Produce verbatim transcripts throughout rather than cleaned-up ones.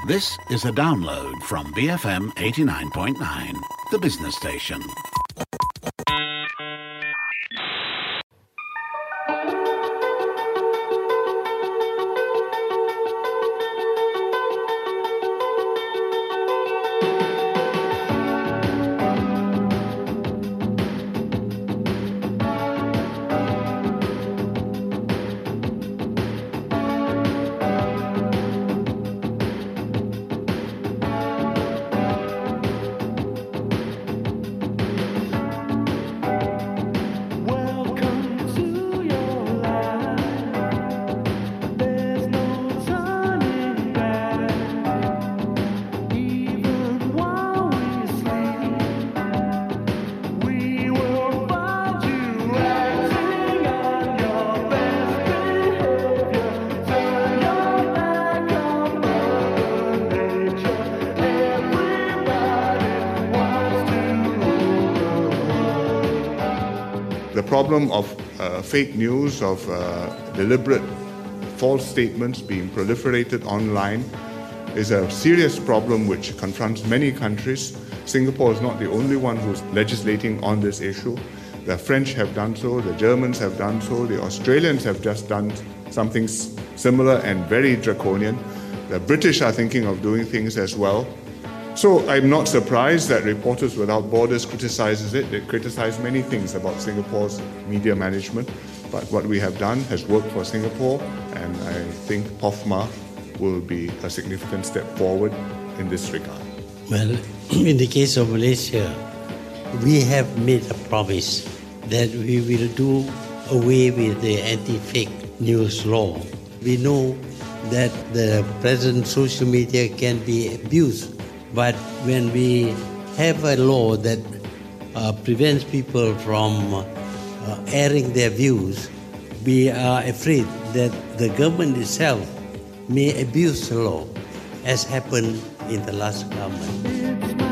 This is a download from B F M eighty-nine point nine, the business station. The problem of uh, fake news, of uh, deliberate false statements being proliferated online is a serious problem which confronts many countries. Singapore is not the only one who's legislating on this issue. The French have done so, the Germans have done so, the Australians have just done something similar and very draconian. The British are thinking of doing things as well. So I'm not surprised that Reporters Without Borders criticizes it. They criticize many things about Singapore's media management, but what we have done has worked for Singapore, and I think P O F M A will be a significant step forward in this regard. Well, in the case of Malaysia, we have made a promise that we will do away with the anti-fake news law. We know that the present social media can be abused. But when we have a law that uh, prevents people from uh, airing their views, we are afraid that the government itself may abuse the law, as happened in the last government.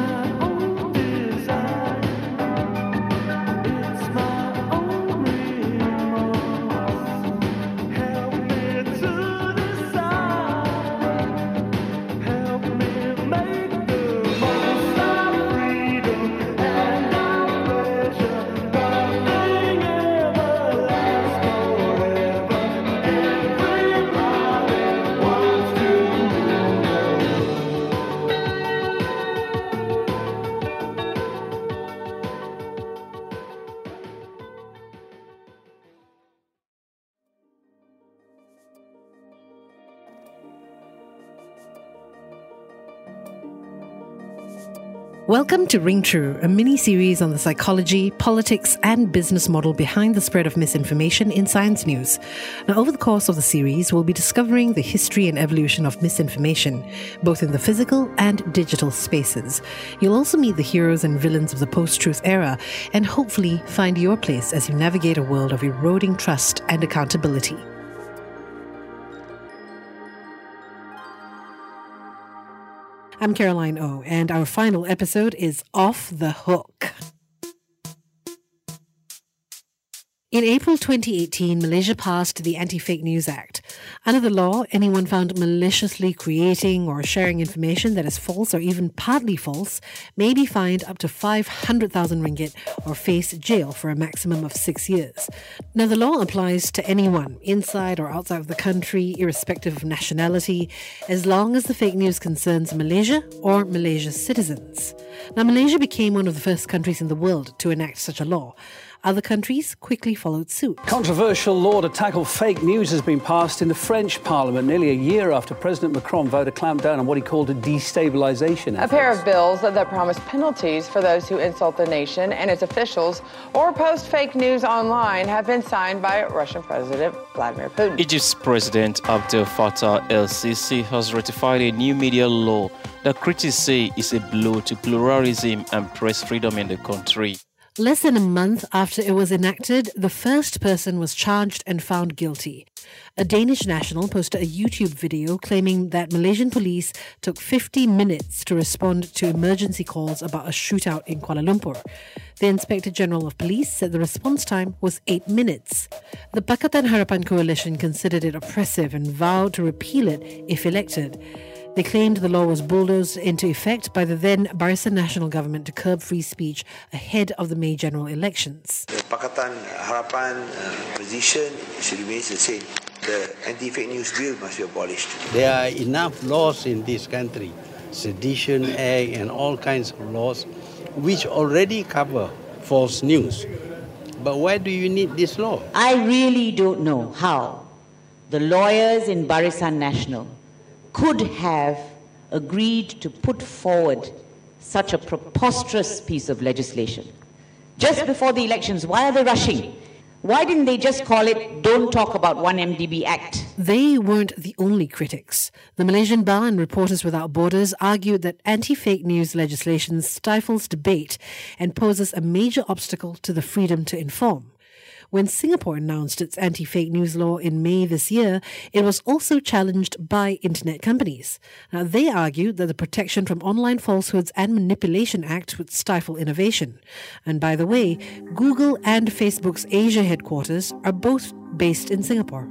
Welcome to Ring True, a mini-series on the psychology, politics and business model behind the spread of misinformation in science news. Now, over the course of the series, we'll be discovering the history and evolution of misinformation, both in the physical and digital spaces. You'll also meet the heroes and villains of the post-truth era and hopefully find your place as you navigate a world of eroding trust and accountability. I'm Caroline O, and our final episode is Off the Hook. In April twenty eighteen, Malaysia passed the Anti-Fake News Act. Under the law, anyone found maliciously creating or sharing information that is false or even partly false may be fined up to five hundred thousand ringgit or face jail for a maximum of six years. Now, the law applies to anyone, inside or outside of the country, irrespective of nationality, as long as the fake news concerns Malaysia or Malaysia's citizens. Now, Malaysia became one of the first countries in the world to enact such a law. Other countries quickly followed suit. Controversial law to tackle fake news has been passed in the French Parliament nearly a year after President Macron vowed to clamp down on what he called a destabilisation effort. A pair of bills that promise penalties for those who insult the nation and its officials or post fake news online have been signed by Russian President Vladimir Putin. Egypt's President Abdel Fattah el-Sisi has ratified a new media law that critics say is a blow to pluralism and press freedom in the country. Less than a month after it was enacted, the first person was charged and found guilty. A Danish national posted a YouTube video claiming that Malaysian police took fifty minutes to respond to emergency calls about a shootout in Kuala Lumpur. The Inspector General of Police said the response time was eight minutes. The Pakatan Harapan coalition considered it oppressive and vowed to repeal it if elected. They claimed the law was bulldozed into effect by the then Barisan Nasional government to curb free speech ahead of the May general elections. The Pakatan Harapan uh, position remains the same. The anti-fake news bill must be abolished. There are enough laws in this country, Sedition Act and all kinds of laws, which already cover false news. But why do you need this law? I really don't know how the lawyers in Barisan Nasional could have agreed to put forward such a preposterous piece of legislation. Just before the elections, why are they rushing? Why didn't they just call it Don't Talk About one M D B Act? They weren't the only critics. The Malaysian Bar and Reporters Without Borders argued that anti-fake news legislation stifles debate and poses a major obstacle to the freedom to inform. When Singapore announced its anti-fake news law in May this year, it was also challenged by internet companies. Now, they argued that the Protection from Online Falsehoods and Manipulation Act would stifle innovation. And by the way, Google and Facebook's Asia headquarters are both based in Singapore.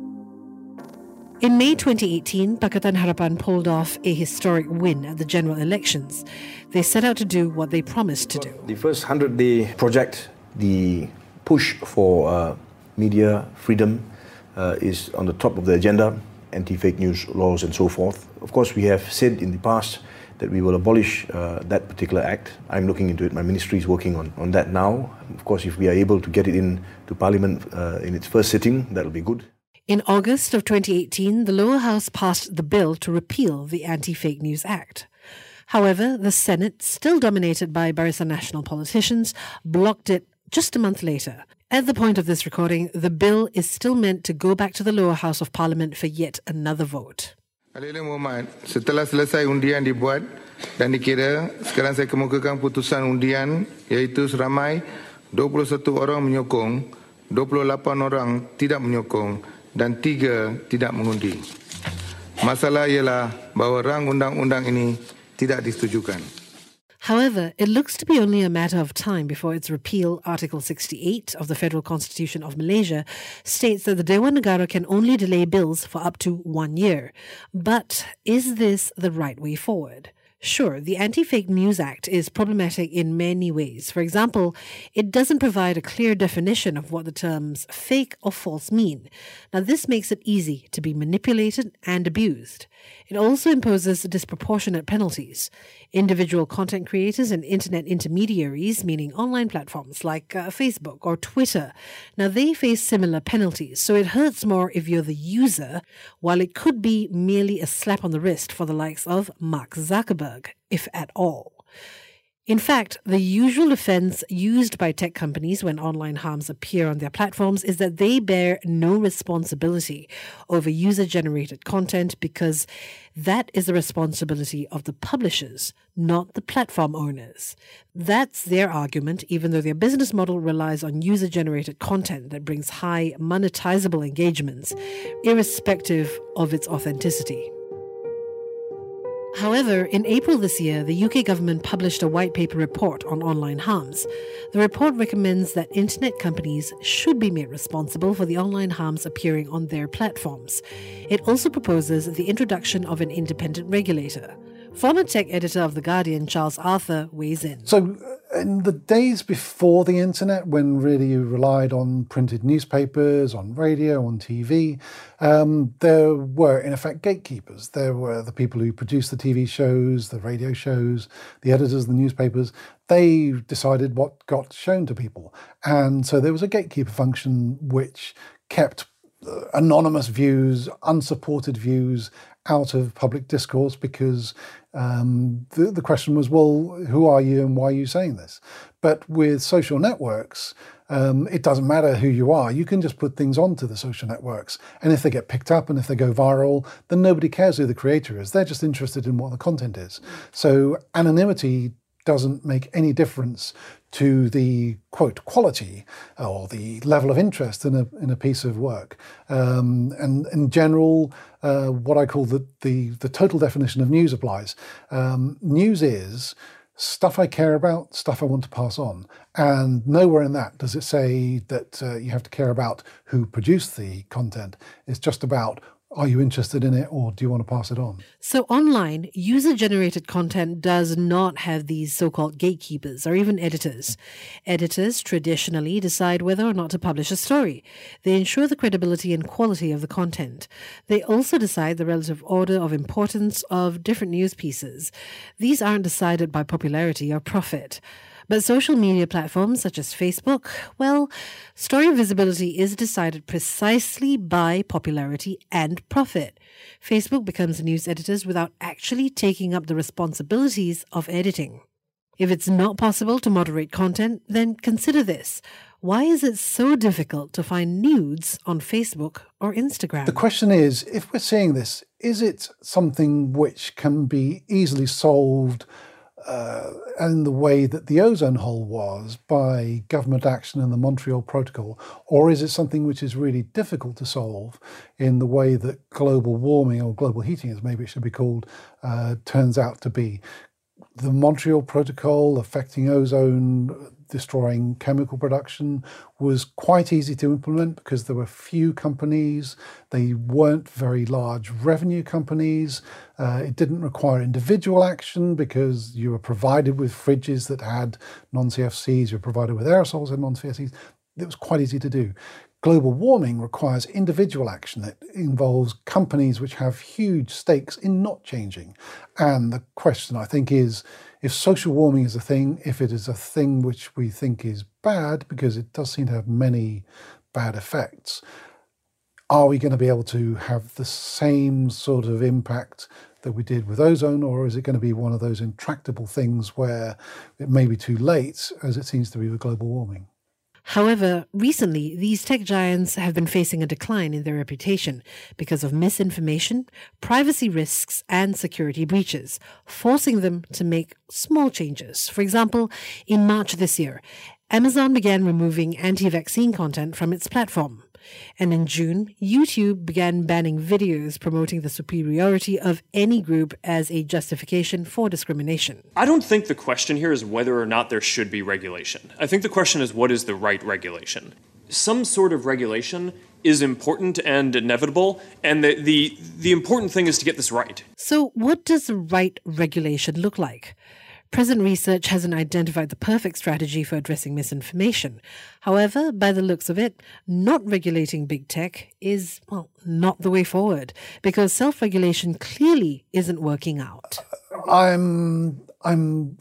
In May twenty eighteen, Pakatan Harapan pulled off a historic win at the general elections. They set out to do what they promised to do. The first hundred-day project, the push for uh, media freedom uh, is on the top of the agenda, anti-fake news laws and so forth. Of course, we have said in the past that we will abolish uh, that particular act. I'm looking into it. My ministry is working on, on that now. Of course, if we are able to get it in to Parliament uh, in its first sitting, that will be good. In August of twenty eighteen, the lower house passed the bill to repeal the Anti-Fake News Act. However, the Senate, still dominated by Barisan Nasional politicians, blocked it just a month later. At the point of this recording, the bill is still meant to go back to the lower house of parliament for yet another vote. Alailah Muhammad, setelah selesai undian dibuat dan dikira, sekarang saya kemukakan putusan undian iaitu seramai dua puluh satu orang menyokong, dua puluh lapan orang tidak menyokong dan tiga tidak mengundi. Masalah ialah bahawa rang undang-undang ini tidak disetujukan. However, it looks to be only a matter of time before its repeal. Article sixty-eight of the Federal Constitution of Malaysia states that the Dewan Negara can only delay bills for up to one year. But is this the right way forward? Sure, the Anti-Fake News Act is problematic in many ways. For example, it doesn't provide a clear definition of what the terms fake or false mean. Now, this makes it easy to be manipulated and abused. It also imposes disproportionate penalties. Individual content creators and internet intermediaries, meaning online platforms like uh, Facebook or Twitter, now they face similar penalties, so it hurts more if you're the user, while it could be merely a slap on the wrist for the likes of Mark Zuckerberg, if at all. In fact, the usual defense used by tech companies when online harms appear on their platforms is that they bear no responsibility over user-generated content because that is the responsibility of the publishers, not the platform owners. That's their argument, even though their business model relies on user-generated content that brings high monetizable engagements, irrespective of its authenticity. However, in April this year, the U K government published a white paper report on online harms. The report recommends that internet companies should be made responsible for the online harms appearing on their platforms. It also proposes the introduction of an independent regulator. Former tech editor of The Guardian, Charles Arthur, weighs in. So, in the days before the internet, when really you relied on printed newspapers, on radio, on T V, um, there were, in effect, gatekeepers. There were the people who produced the T V shows, the radio shows, the editors of the newspapers. They decided what got shown to people. And so there was a gatekeeper function which kept anonymous views, unsupported views out of public discourse because um, the, the question was, well, who are you and why are you saying this? But with social networks, um, it doesn't matter who you are. You can just put things onto the social networks. And if they get picked up and if they go viral, then nobody cares who the creator is. They're just interested in what the content is. So anonymity doesn't make any difference to the, quote, quality or the level of interest in a in a piece of work. Um, and in general, uh, what I call the, the, the total definition of news applies. Um, news is stuff I care about, stuff I want to pass on. And nowhere in that does it say that uh, you have to care about who produced the content. It's just about Are you interested in it, or do you want to pass it on? So online, user-generated content does not have these so-called gatekeepers or even editors. Editors traditionally decide whether or not to publish a story. They ensure the credibility and quality of the content. They also decide the relative order of importance of different news pieces. These aren't decided by popularity or profit. But social media platforms such as Facebook, well, story visibility is decided precisely by popularity and profit. Facebook becomes news editors without actually taking up the responsibilities of editing. If it's not possible to moderate content, then consider this. Why is it so difficult to find nudes on Facebook or Instagram? The question is, if we're seeing this, is it something which can be easily solved Uh, in the way that the ozone hole was by government action and the Montreal Protocol, or is it something which is really difficult to solve in the way that global warming, or global heating as maybe it should be called, uh, turns out to be? The Montreal Protocol affecting ozone, destroying chemical production, was quite easy to implement because there were few companies. They weren't very large revenue companies. Uh, it didn't require individual action because you were provided with fridges that had non-C F Cs, you were provided with aerosols that had non-C F Cs. It was quite easy to do. Global warming requires individual action. It involves companies which have huge stakes in not changing. And the question, I think, is if social warming is a thing, if it is a thing which we think is bad, because it does seem to have many bad effects, are we going to be able to have the same sort of impact that we did with ozone, or is it going to be one of those intractable things where it may be too late, as it seems to be with global warming? However, recently, these tech giants have been facing a decline in their reputation because of misinformation, privacy risks, and security breaches, forcing them to make small changes. For example, in March this year, Amazon began removing anti-vaccine content from its platform. And in June, YouTube began banning videos promoting the superiority of any group as a justification for discrimination. I don't think the question here is whether or not there should be regulation. I think the question is, what is the right regulation? Some sort of regulation is important and inevitable, and the, the, the important thing is to get this right. So what does the right regulation look like? Present research hasn't identified the perfect strategy for addressing misinformation. However, by the looks of it, not regulating big tech is, well, not the way forward, because self-regulation clearly isn't working out. I'm, I'm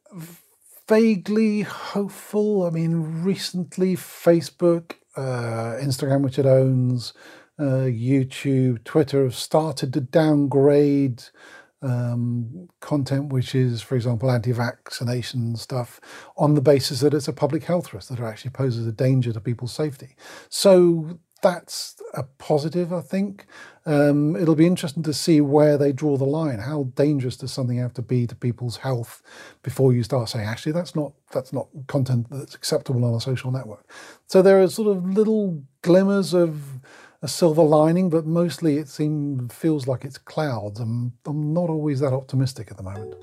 vaguely hopeful. I mean, recently Facebook, uh, Instagram, which it owns, uh, YouTube, Twitter have started to downgrade Um, content which is, for example, anti-vaccination stuff on the basis that it's a public health risk, that it actually poses a danger to people's safety. So that's a positive, I think. Um, it'll be interesting to see where they draw the line. How dangerous does something have to be to people's health before you start saying, actually, that's not that's not content that's acceptable on a social network. So there are sort of little glimmers of a silver lining, but mostly it seems feels like it's clouds. I'm, I'm not always that optimistic at the moment.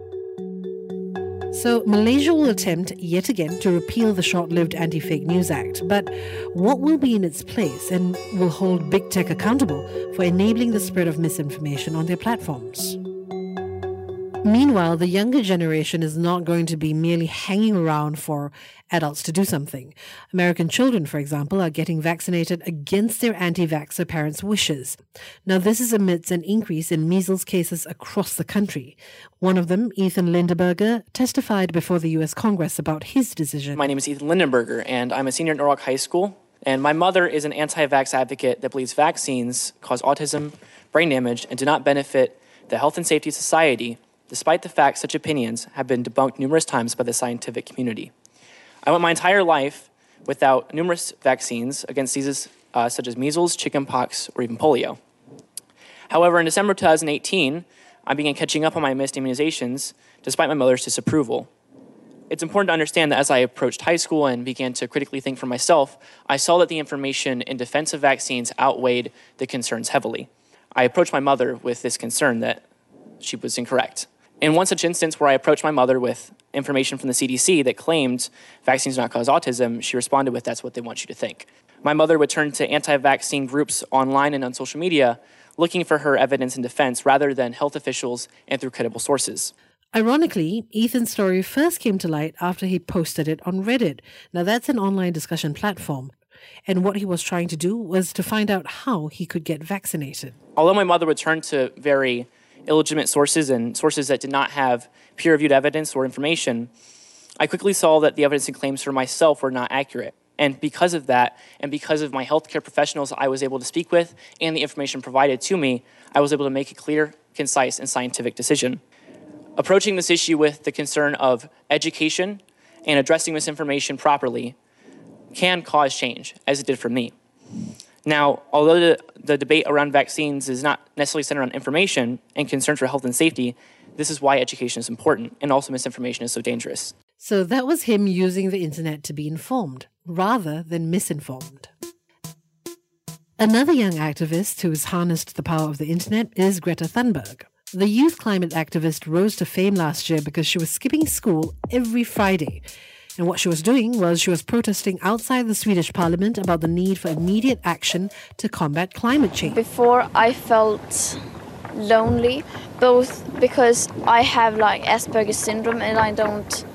So Malaysia will attempt yet again to repeal the short-lived Anti-Fake News Act, but what will be in its place and will hold big tech accountable for enabling the spread of misinformation on their platforms? Meanwhile, the younger generation is not going to be merely hanging around for adults to do something. American children, for example, are getting vaccinated against their anti-vaxxer parents' wishes. Now, this is amidst an increase in measles cases across the country. One of them, Ethan Lindenberger, testified before the U S Congress about his decision. My name is Ethan Lindenberger, and I'm a senior at Norwalk High School. And my mother is an anti-vax advocate that believes vaccines cause autism, brain damage, and do not benefit the health and safety of society, despite the fact such opinions have been debunked numerous times by the scientific community. I went my entire life without numerous vaccines against diseases uh, such as measles, chickenpox, or even polio. However, in December two thousand eighteen, I began catching up on my missed immunizations, despite my mother's disapproval. It's important to understand that as I approached high school and began to critically think for myself, I saw that the information in defense of vaccines outweighed the concerns heavily. I approached my mother with this concern that she was incorrect. In one such instance where I approached my mother with information from the C D C that claimed vaccines do not cause autism, she responded with, "That's what they want you to think." My mother would turn to anti-vaccine groups online and on social media, looking for her evidence in defense rather than health officials and through credible sources. Ironically, Ethan's story first came to light after he posted it on Reddit. Now, that's an online discussion platform. And what he was trying to do was to find out how he could get vaccinated. Although my mother would turn to very illegitimate sources and sources that did not have peer-reviewed evidence or information, I quickly saw that the evidence and claims for myself were not accurate. And because of that, and because of my healthcare professionals I was able to speak with and the information provided to me, I was able to make a clear, concise, and scientific decision. Approaching this issue with the concern of education and addressing misinformation properly can cause change, as it did for me. Now, although the, the debate around vaccines is not necessarily centered on information and concerns for health and safety, this is why education is important, and also misinformation is so dangerous. So that was him using the internet to be informed, rather than misinformed. Another young activist who has harnessed the power of the internet is Greta Thunberg. The youth climate activist rose to fame last year because she was skipping school every Friday. And what she was doing was she was protesting outside the Swedish parliament about the need for immediate action to combat climate change. Before, I felt lonely, both because I have like Asperger's syndrome and I don't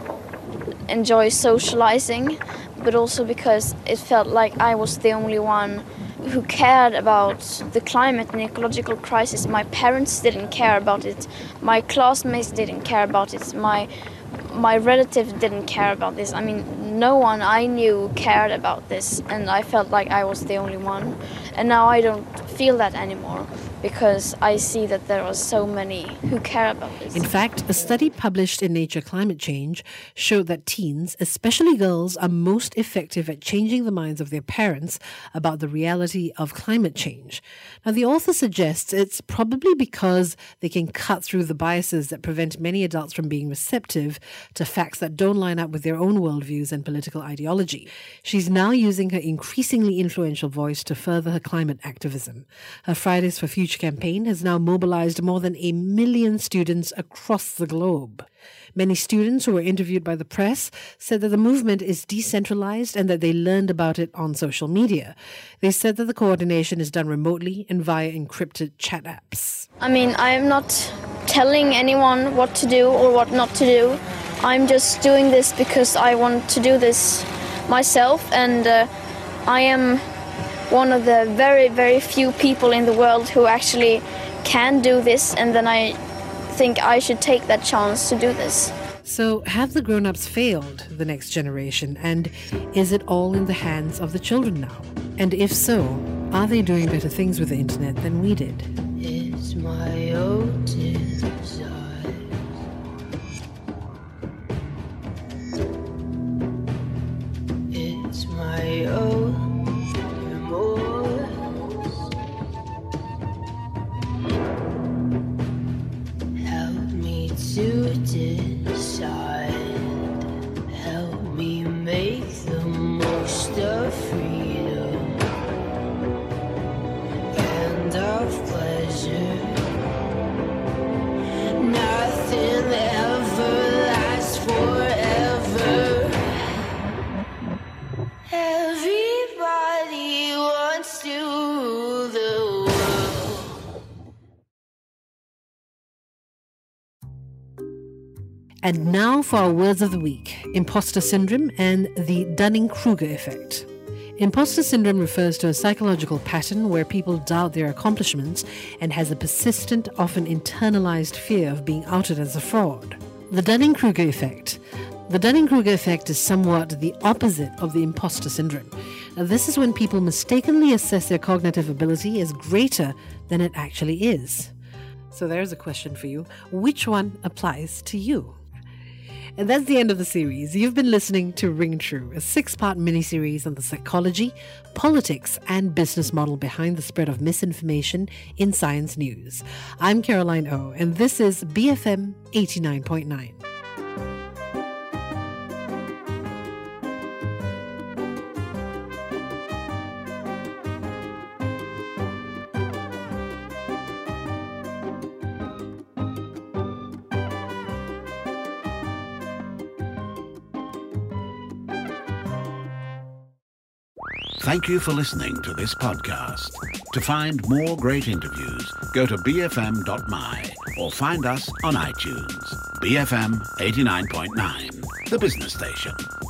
enjoy socializing, but also because it felt like I was the only one who cared about the climate and ecological crisis. My parents didn't care about it, my classmates didn't care about it, my my relatives didn't care about this. I mean, no one I knew cared about this, and I felt like I was the only one. And now I don't feel that anymore, because I see that there are so many who care about this. In fact, a study published in Nature Climate Change showed that teens, especially girls, are most effective at changing the minds of their parents about the reality of climate change. Now, the author suggests it's probably because they can cut through the biases that prevent many adults from being receptive to facts that don't line up with their own worldviews and political ideology. She's now using her increasingly influential voice to further her climate activism. Her Fridays for Future campaign has now mobilized more than a million students across the globe. Many students who were interviewed by the press said that the movement is decentralized and that they learned about it on social media. They said that the coordination is done remotely and via encrypted chat apps. I mean, I am not telling anyone what to do or what not to do. I'm just doing this because I want to do this myself, and uh, I am one of the very, very few people in the world who actually can do this, and then I think I should take that chance to do this. So, have the grown-ups failed the next generation, and is it all in the hands of the children now? And if so, are they doing better things with the internet than we did? It's my own desire. It's my own to decide, help me make the most of freedom and of pleasure. Nothing ever lasts forever. Everybody wants to rule the world. And now for our words of the week, imposter syndrome and the Dunning-Kruger effect. Imposter syndrome refers to a psychological pattern where people doubt their accomplishments and has a persistent, often internalized fear of being outed as a fraud. The Dunning-Kruger effect. The Dunning-Kruger effect is somewhat the opposite of the imposter syndrome. Now, this is when people mistakenly assess their cognitive ability as greater than it actually is. So there's a question for you. Which one applies to you? And that's the end of the series. You've been listening to Ring True, a six-part miniseries on the psychology, politics, and business model behind the spread of misinformation in science news. I'm Caroline O, and this is B F M eighty-nine point nine. Thank you for listening to this podcast. To find more great interviews, go to b f m dot m y or find us on iTunes. B F M eighty-nine point nine, the business station.